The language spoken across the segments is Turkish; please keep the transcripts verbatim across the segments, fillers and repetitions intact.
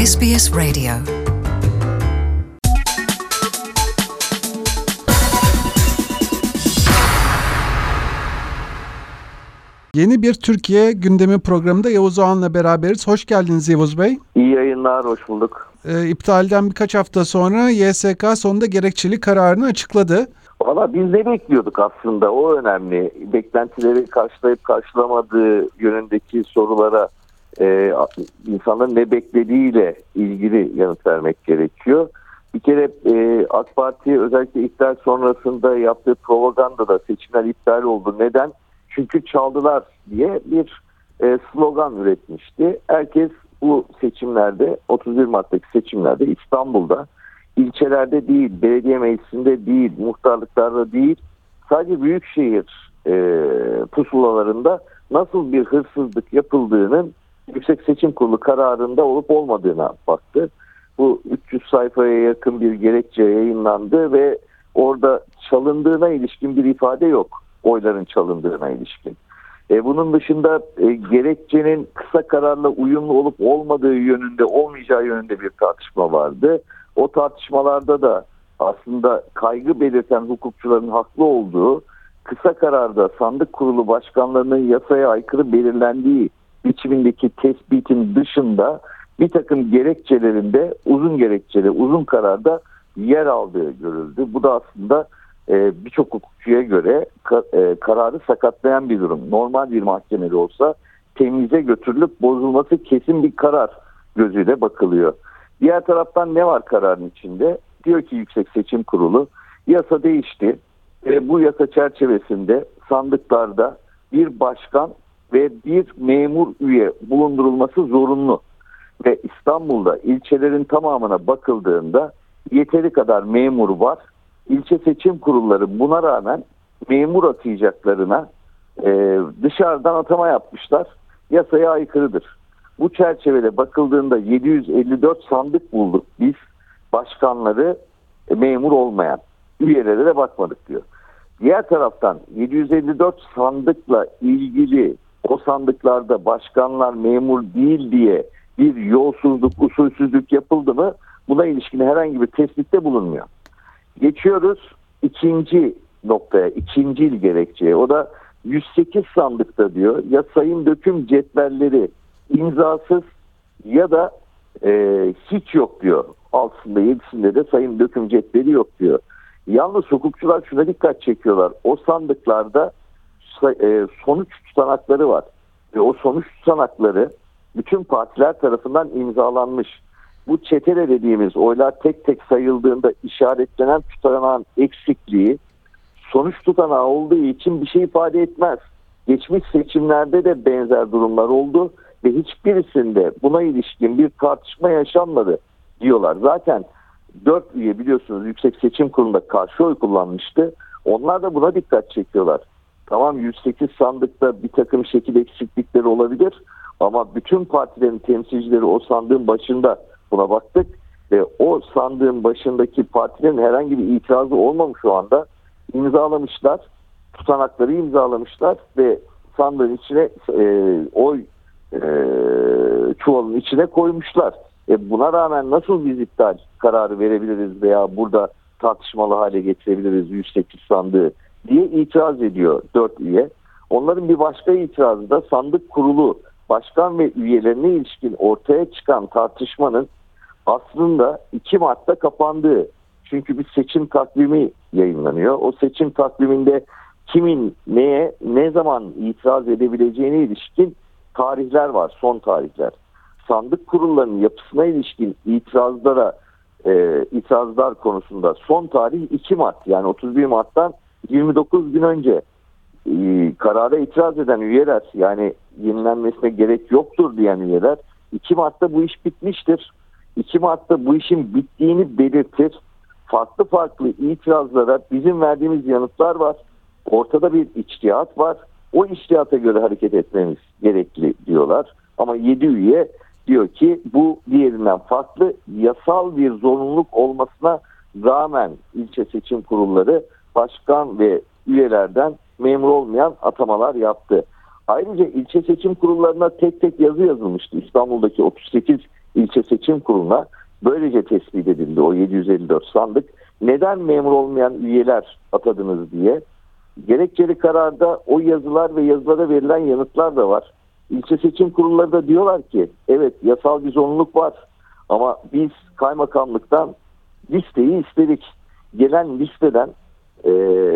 S B S Radio. Yeni bir Türkiye gündemi programında Yavuz Oğan'la beraberiz. Hoş geldiniz Yavuz Bey. İyi yayınlar, hoş bulduk. Ee, iptalden birkaç hafta sonra Y S K sonunda gerekçeli kararını açıkladı. Valla biz ne bekliyorduk aslında, o önemli. Beklentileri karşılayıp karşılamadığı yönündeki sorulara e, insanların ne beklediğiyle ilgili yanıt vermek gerekiyor. Bir kere e, AK Parti özellikle iptal sonrasında yaptığı propagandada seçimler iptal oldu. Neden? Çünkü çaldılar diye bir e, slogan üretmişti. Herkes bu seçimlerde, otuz bir Mart'taki seçimlerde İstanbul'da, ilçelerde değil, belediye meclisinde değil, muhtarlıklarda değil, sadece büyükşehir e, pusulalarında nasıl bir hırsızlık yapıldığının Yüksek Seçim Kurulu kararında olup olmadığına baktı. Bu üç yüz sayfaya yakın bir gerekçe yayınlandı ve orada çalındığına ilişkin bir ifade yok. Oyların çalındığına ilişkin. E, bunun dışında e, gerekçenin kısa kararla uyumlu olup olmadığı yönünde, olmayacağı yönünde bir tartışma vardı. O tartışmalarda da aslında kaygı belirten hukukçuların haklı olduğu, kısa kararda sandık kurulu başkanlarının yasaya aykırı belirlendiği biçimindeki tespitin dışında bir takım gerekçelerinde uzun gerekçeli, uzun kararda yer aldığı görüldü. Bu da aslında e, birçok hukukçuya göre ka, e, kararı sakatlayan bir durum. Normal bir mahkemede olsa temize götürülüp bozulması kesin bir karar gözüyle bakılıyor. Diğer taraftan ne var kararın içinde? Diyor ki Yüksek Seçim Kurulu, yasa değişti. E, bu yasa çerçevesinde sandıklarda bir başkan ve bir memur üye bulundurulması zorunlu. Ve İstanbul'da ilçelerin tamamına bakıldığında yeteri kadar memur var. İlçe seçim kurulları buna rağmen memur atayacaklarına e, dışarıdan atama yapmışlar. Yasaya aykırıdır. Bu çerçevede bakıldığında yedi yüz elli dört sandık bulduk biz, başkanları e, memur olmayan. Üyelere de bakmadık diyor. Diğer taraftan yedi yüz elli dört sandıkla ilgili o sandıklarda başkanlar memur değil diye bir yolsuzluk, usulsüzlük yapıldı mı, buna ilişkin herhangi bir tespitte bulunmuyor. Geçiyoruz ikinci noktaya, ikinci gerekçeye. O da yüz sekiz sandıkta diyor ya sayım döküm cetvelleri imzasız ya da e, hiç yok diyor. Altısında yedisinde de sayım döküm cetveli yok diyor. Yalnız hukukçular şuna dikkat çekiyorlar. O sandıklarda e, sonuç tutanakları var. Ve o sonuç tutanakları bütün partiler tarafından imzalanmış. Bu çetele dediğimiz oylar tek tek sayıldığında işaretlenen tutanağın eksikliği sonuç tutanağı olduğu için bir şey ifade etmez. Geçmiş seçimlerde de benzer durumlar oldu ve hiçbirisinde buna ilişkin bir tartışma yaşanmadı diyorlar. Zaten dört üye biliyorsunuz Yüksek Seçim Kurulu'nda karşı oy kullanmıştı. Onlar da buna dikkat çekiyorlar. Tamam, yüz sekiz sandıkta bir takım şekil eksiklikleri olabilir ama bütün partilerin temsilcileri o sandığın başında, buna baktık ve o sandığın başındaki partilerin herhangi bir itirazı olmamış şu anda. İmzalamışlar, tutanakları imzalamışlar ve sandığın içine e, oy e, çuvalın içine koymuşlar. E buna rağmen nasıl biz iptal kararı verebiliriz veya burada tartışmalı hale getirebiliriz yüz sekiz sandığı diye itiraz ediyor dört üye. Onların bir başka itirazı da sandık kurulu başkan ve üyelerine ilişkin ortaya çıkan tartışmanın aslında iki Mart'ta kapandığı. Çünkü bir seçim takvimi yayınlanıyor. O seçim takviminde kimin neye, ne zaman itiraz edebileceğine ilişkin tarihler var, son tarihler. Sandık kurullarının yapısına ilişkin itirazlara, e, itirazlar konusunda son tarih iki Mart, yani otuz bir Mart'tan yirmi dokuz gün önce e, karara itiraz eden üyeler, yani yenilenmesine gerek yoktur diyen üyeler iki Mart'ta bu iş bitmiştir. iki Mart'ta bu işin bittiğini belirtir. Farklı farklı itirazlara bizim verdiğimiz yanıtlar var. Ortada bir içtihat var. O içtihata göre hareket etmemiz gerekli diyorlar. Ama yedi üye diyor ki bu diğerinden farklı, yasal bir zorunluluk olmasına rağmen ilçe seçim kurulları başkan ve üyelerden memur olmayan atamalar yaptı. Ayrıca ilçe seçim kurullarına tek tek yazı yazılmıştı. İstanbul'daki otuz sekiz ilçe seçim Seçim Kurulu'na böylece tespit edildi o yedi yüz elli dört sandık. Neden memur olmayan üyeler atadınız diye. Gerekçeli kararda o yazılar ve yazılara verilen yanıtlar da var. İlçe seçim kurulları da diyorlar ki evet yasal bir zorunluluk var ama biz kaymakamlıktan listeyi istedik. Gelen listeden ee,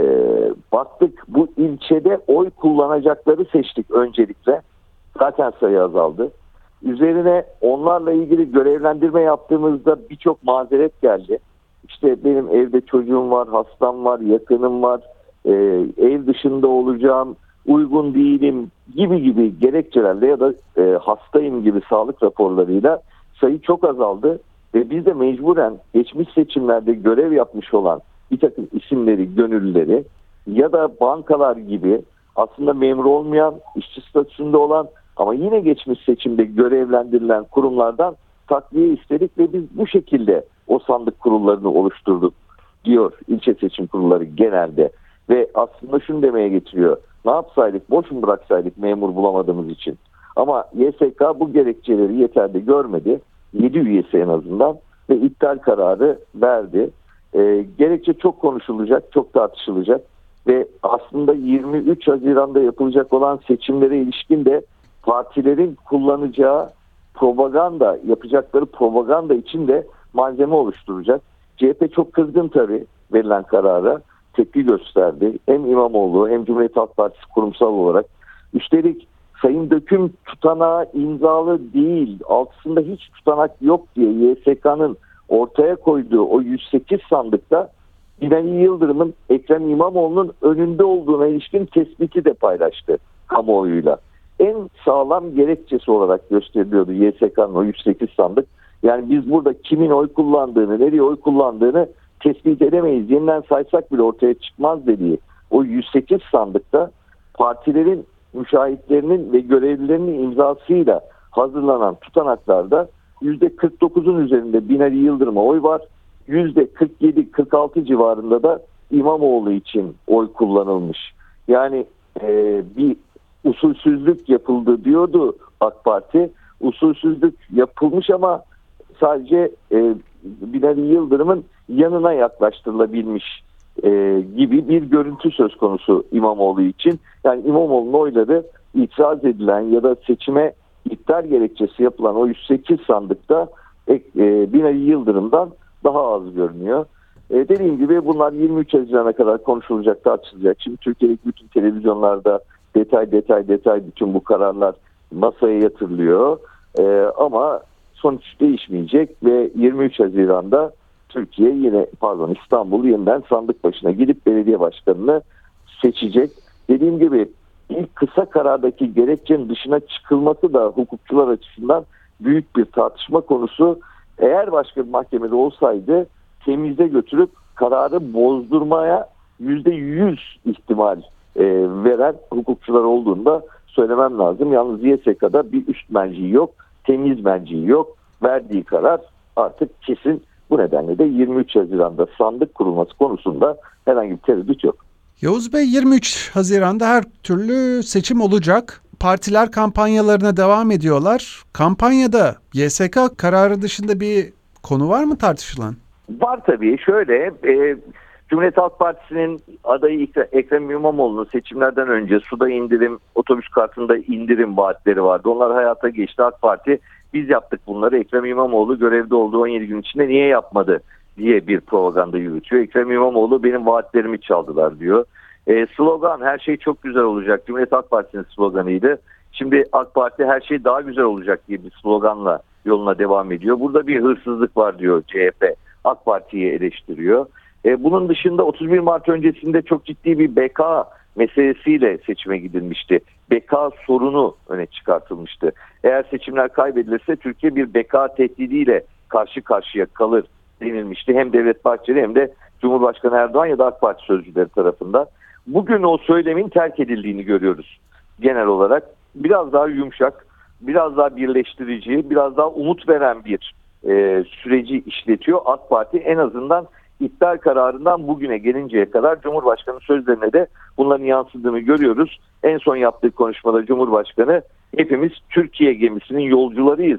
baktık bu ilçede oy kullanacakları seçtik öncelikle. Zaten sayı azaldı. Üzerine onlarla ilgili görevlendirme yaptığımızda birçok mazeret geldi. İşte benim evde çocuğum var, hastam var, yakınım var, e, ev dışında olacağım, uygun değilim gibi gibi gerekçelerle ya da e, hastayım gibi sağlık raporlarıyla sayı çok azaldı. Ve biz de mecburen geçmiş seçimlerde görev yapmış olan bir takım isimleri, gönüllüleri ya da bankalar gibi aslında memur olmayan, işçi statüsünde olan ama yine geçmiş seçimde görevlendirilen kurumlardan takviye istedik ve biz bu şekilde o sandık kurullarını oluşturduk diyor ilçe seçim kurulları genelde. Ve aslında şunu demeye getiriyor. Ne yapsaydık, boş mu bıraksaydık memur bulamadığımız için. Ama Y S K bu gerekçeleri yeterli görmedi. yedi üyesi en azından ve iptal kararı verdi. E, gerekçe çok konuşulacak, çok tartışılacak ve aslında yirmi üç Haziran'da yapılacak olan seçimlere ilişkin de partilerin kullanacağı propaganda, yapacakları propaganda için de malzeme oluşturacak. C H P çok kızgın tabii verilen karara, tepki gösterdi. Hem İmamoğlu hem Cumhuriyet Halk Partisi kurumsal olarak. Üstelik Sayın Döküm tutanağı imzalı değil, altısında hiç tutanak yok diye Y S K'nın ortaya koyduğu o yüz sekiz sandıkta Binali Yıldırım'ın Ekrem İmamoğlu'nun önünde olduğuna ilişkin tespiti de paylaştı kamuoyuyla. En sağlam gerekçesi olarak gösteriliyordu Y S K'nın o yüz sekiz sandık. Yani biz burada kimin oy kullandığını, nereye oy kullandığını tespit edemeyiz. Yeniden saysak bile ortaya çıkmaz dediği o yüz sekiz sandıkta partilerin müşahitlerinin ve görevlilerinin imzasıyla hazırlanan tutanaklarda yüzde kırk dokuzun üzerinde Binali Yıldırım'a oy var. yüzde kırk yedi kırk altı civarında da İmamoğlu için oy kullanılmış. Yani e, bir usulsüzlük yapıldı diyordu AK Parti. Usulsüzlük yapılmış ama sadece e, Binali Yıldırım'ın yanına yaklaştırılabilmiş e, gibi bir görüntü söz konusu İmamoğlu için. Yani İmamoğlu'nun oyları itiraz edilen ya da seçime iptal gerekçesi yapılan o yüz sekiz sandıkta e, Binali Yıldırım'dan daha az görünüyor. E, dediğim gibi bunlar yirmi üç Haziran'a kadar konuşulacak, tartışılacak. Şimdi Türkiye'deki bütün televizyonlarda detay detay detay bütün bu kararlar masaya yatırılıyor. E, ama sonuç değişmeyecek ve yirmi üç Haziran'da Türkiye yine pardon İstanbul yeniden sandık başına gidip belediye başkanını seçecek. Dediğim gibi ilk kısa karardaki gerekçenin dışına çıkılması da hukukçular açısından büyük bir tartışma konusu. Eğer başka bir mahkemede olsaydı temizde götürüp kararı bozdurmaya yüzde yüz ihtimal e, veren hukukçular olduğunu da söylemem lazım. Yalnız Y S K'da bir üst merci yok, temiz merci yok. Verdiği karar artık kesin. Bu nedenle de yirmi üç Haziran'da sandık kurulması konusunda herhangi bir tereddüt yok. Yavuz Bey, yirmi üç Haziran'da her türlü seçim olacak. Partiler kampanyalarına devam ediyorlar. Kampanyada Y S K kararı dışında bir konu var mı tartışılan? Var tabii. Şöyle, e, Cumhuriyet Halk Partisi'nin adayı Ekrem İmamoğlu'nun seçimlerden önce suda indirim, otobüs kartında indirim vaatleri vardı. Onlar hayata geçti. AK Parti biz yaptık bunları. Ekrem İmamoğlu görevde olduğu on yedi gün içinde niye yapmadı diye bir propaganda yürütüyor. Ekrem İmamoğlu benim vaatlerimi çaldılar diyor. E, slogan her şey çok güzel olacak. Cumhuriyet Halk Partisi'nin sloganıydı. Şimdi AK Parti her şey daha güzel olacak diye bir sloganla yoluna devam ediyor. Burada bir hırsızlık var diyor C H P. AK Parti'yi eleştiriyor. E, bunun dışında otuz bir Mart öncesinde çok ciddi bir B K meselesiyle seçime gidilmişti. B K sorunu öne çıkartılmıştı. Eğer seçimler kaybedilirse Türkiye bir B K tehdidiyle karşı karşıya kalır denilmişti. Hem Devlet Bahçeli hem de Cumhurbaşkanı Erdoğan ya da AK Parti sözcüleri tarafından. Bugün o söylemin terk edildiğini görüyoruz genel olarak. Biraz daha yumuşak, biraz daha birleştirici, biraz daha umut veren bir e, süreci işletiyor AK Parti. En azından iptal kararından bugüne gelinceye kadar Cumhurbaşkanı sözlerine de bunların yansıdığını görüyoruz. En son yaptığı konuşmada Cumhurbaşkanı hepimiz Türkiye gemisinin yolcularıyız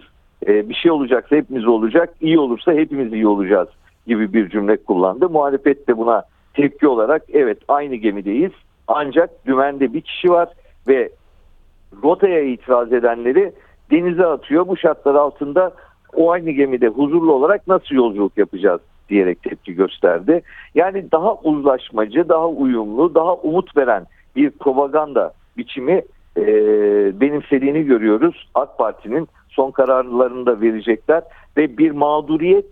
e, bir şey olacaksa hepimiz olacak, iyi olursa hepimiz iyi olacağız gibi bir cümle kullandı. Muhalefet de buna tepki olarak evet aynı gemideyiz ancak dümende bir kişi var ve rotaya itiraz edenleri denize atıyor. Bu şartlar altında o aynı gemide huzurlu olarak nasıl yolculuk yapacağız diyerek tepki gösterdi. Yani daha uzlaşmacı, daha uyumlu, daha umut veren bir propaganda biçimi e, benimsediğini görüyoruz. AK Parti'nin son kararlarını da verecekler ve bir mağduriyet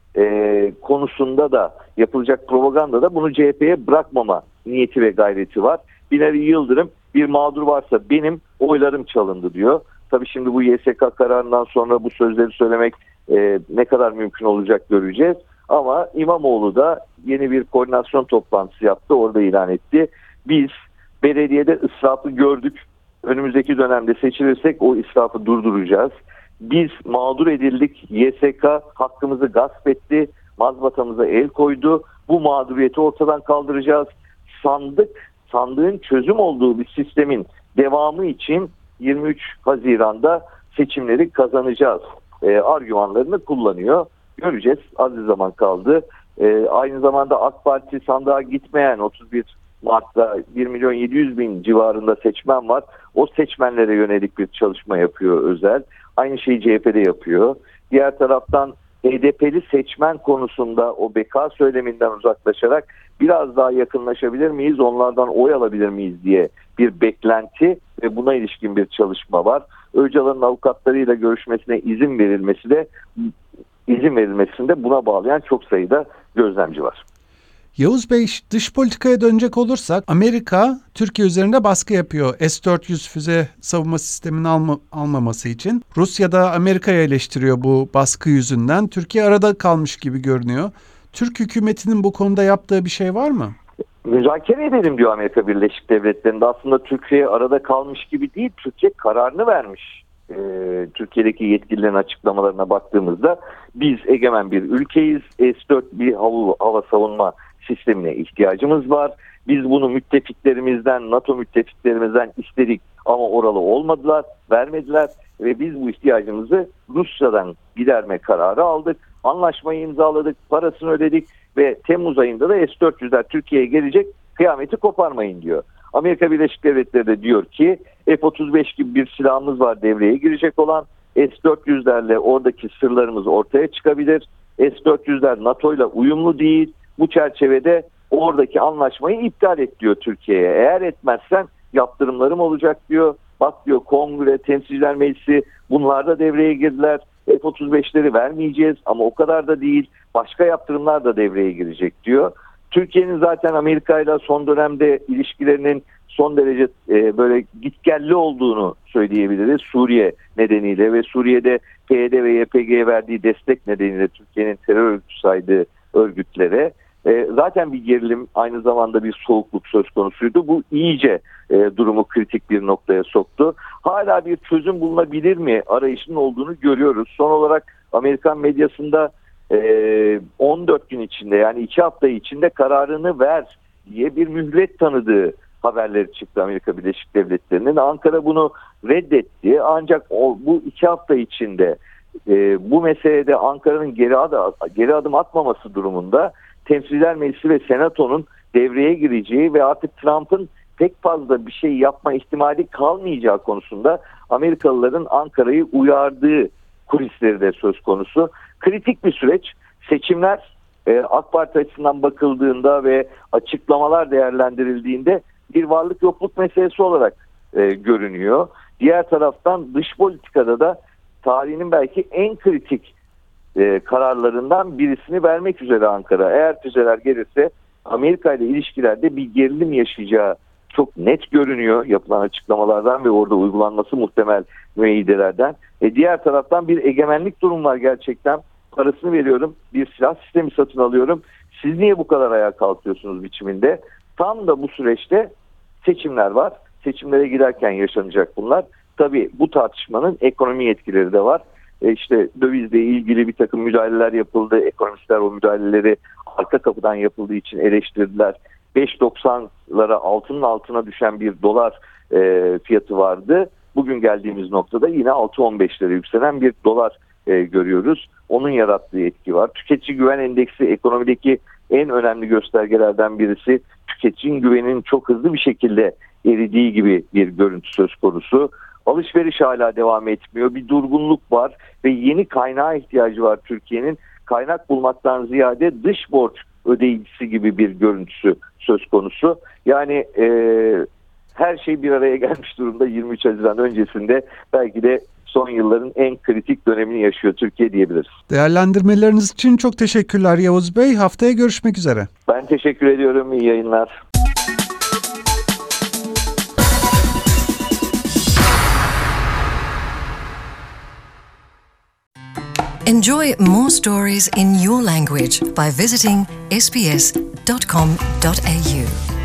e, konusunda da yapılacak propaganda da bunu C H P'ye bırakmama niyeti ve gayreti var. Binali Yıldırım bir mağdur varsa benim oylarım çalındı diyor. Tabii şimdi bu Y S K kararından sonra bu sözleri söylemek e, ne kadar mümkün olacak göreceğiz. Ama İmamoğlu da yeni bir koordinasyon toplantısı yaptı. Orada ilan etti. Biz belediyede israfı gördük. Önümüzdeki dönemde seçilirsek o israfı durduracağız. Biz mağdur edildik. Y S K hakkımızı gasp etti. Mazbatamıza el koydu. Bu mağduriyeti ortadan kaldıracağız. Sandık, sandığın çözüm olduğu bir sistemin devamı için yirmi üç Haziran'da seçimleri kazanacağız e, argümanlarını kullanıyor. Göreceğiz. Az bir zaman kaldı. E, aynı zamanda AK Parti sandığa gitmeyen otuz bir Mart'ta bir milyon yedi yüz bin civarında seçmen var. O seçmenlere yönelik bir çalışma yapıyor Özel. Aynı şeyi C H P'de yapıyor. Diğer taraftan H D P'li seçmen konusunda o beka söyleminden uzaklaşarak biraz daha yakınlaşabilir miyiz, onlardan oy alabilir miyiz diye bir beklenti ve buna ilişkin bir çalışma var. Öcalan'ın avukatlarıyla görüşmesine izin verilmesi de izin verilmesinde buna bağlayan çok sayıda gözlemci var. Yavuz Bey, dış politikaya dönecek olursak Amerika Türkiye üzerinde baskı yapıyor S dört yüz füze savunma sisteminin alma, almaması için. Rusya da Amerika'yı eleştiriyor bu baskı yüzünden. Türkiye arada kalmış gibi görünüyor. Türk hükümetinin bu konuda yaptığı bir şey var mı? Müzakere edelim diyor Amerika Birleşik Devletleri'nde. Aslında Türkiye arada kalmış gibi değil. Türkiye kararını vermiş. Ee, Türkiye'deki yetkililerin açıklamalarına baktığımızda biz egemen bir ülkeyiz. S dört bir hava, hava savunma sistemine ihtiyacımız var. Biz bunu müttefiklerimizden, NATO müttefiklerimizden istedik ama oralı olmadılar, vermediler ve biz bu ihtiyacımızı Rusya'dan giderme kararı aldık. Anlaşmayı imzaladık, parasını ödedik ve Temmuz ayında da S dört yüzler Türkiye'ye gelecek, kıyameti koparmayın diyor. Amerika Birleşik Devletleri de diyor ki F otuz beş gibi bir silahımız var devreye girecek olan, S dört yüzlerle oradaki sırlarımız ortaya çıkabilir. S dört yüzler NATO ile uyumlu değil. Bu çerçevede oradaki anlaşmayı iptal et diyor Türkiye'ye. Eğer etmezsen yaptırımlarım olacak diyor. Bak diyor Kongre, Temsilciler Meclisi bunlar da devreye girdiler. F otuz beşleri vermeyeceğiz ama o kadar da değil. Başka yaptırımlar da devreye girecek diyor. Türkiye'nin zaten Amerika ile son dönemde ilişkilerinin son derece e, böyle gitgelli olduğunu söyleyebiliriz. Suriye nedeniyle ve Suriye'de P Y D ve Y P G'ye verdiği destek nedeniyle Türkiye'nin terör örgütü saydığı örgütlere. E, zaten bir gerilim, aynı zamanda bir soğukluk söz konusuydu. Bu iyice e, durumu kritik bir noktaya soktu. Hala bir çözüm bulunabilir mi arayışının olduğunu görüyoruz. Son olarak Amerikan medyasında e, on dört gün içinde, yani iki hafta içinde kararını ver diye bir mühlet tanıdığı haberleri çıktı Amerika Birleşik Devletleri'nin. Ankara bunu reddetti. Ancak o, bu iki hafta içinde e, bu meselede Ankara'nın geri adım, geri adım atmaması durumunda Temsilciler Meclisi ve Senato'nun devreye gireceği ve artık Trump'ın pek fazla bir şey yapma ihtimali kalmayacağı konusunda Amerikalıların Ankara'yı uyardığı kulisleri de söz konusu. Kritik bir süreç. Seçimler e, AK Parti açısından bakıldığında ve açıklamalar değerlendirildiğinde bir varlık yokluk meselesi olarak e, görünüyor. Diğer taraftan dış politikada da tarihinin belki en kritik e, kararlarından birisini vermek üzere Ankara. Eğer füzeler gelirse Amerika ile ilişkilerde bir gerilim yaşayacağı çok net görünüyor yapılan açıklamalardan ve orada uygulanması muhtemel müeyyidelerden. E, diğer taraftan bir egemenlik durum var gerçekten. Parasını veriyorum, bir silah sistemi satın alıyorum. Siz niye bu kadar ayağa kalkıyorsunuz biçiminde? Tam da bu süreçte seçimler var. Seçimlere giderken yaşanacak bunlar. Tabii bu tartışmanın ekonomi etkileri de var. E işte dövizle ilgili bir takım müdahaleler yapıldı. Ekonomistler o müdahaleleri arka kapıdan yapıldığı için eleştirdiler. beş doksanlara altının altına düşen bir dolar e, fiyatı vardı. Bugün geldiğimiz noktada yine altı on beşlere yükselen bir dolar e, görüyoruz. Onun yarattığı etki var. Tüketici güven endeksi ekonomideki en önemli göstergelerden birisi. Tüketicinin güveninin çok hızlı bir şekilde eridiği gibi bir görüntü söz konusu. Alışveriş hala devam etmiyor. Bir durgunluk var ve yeni kaynağa ihtiyacı var Türkiye'nin. Kaynak bulmaktan ziyade dış borç ödeyicisi gibi bir görüntüsü söz konusu. Yani e, her şey bir araya gelmiş durumda. yirmi üç Haziran öncesinde belki de son yılların en kritik dönemini yaşıyor Türkiye diyebiliriz. Değerlendirmeleriniz için çok teşekkürler Yavuz Bey. Haftaya görüşmek üzere. Ben teşekkür ediyorum. İyi yayınlar. Enjoy more stories in your language by visiting s b s dot com dot a u.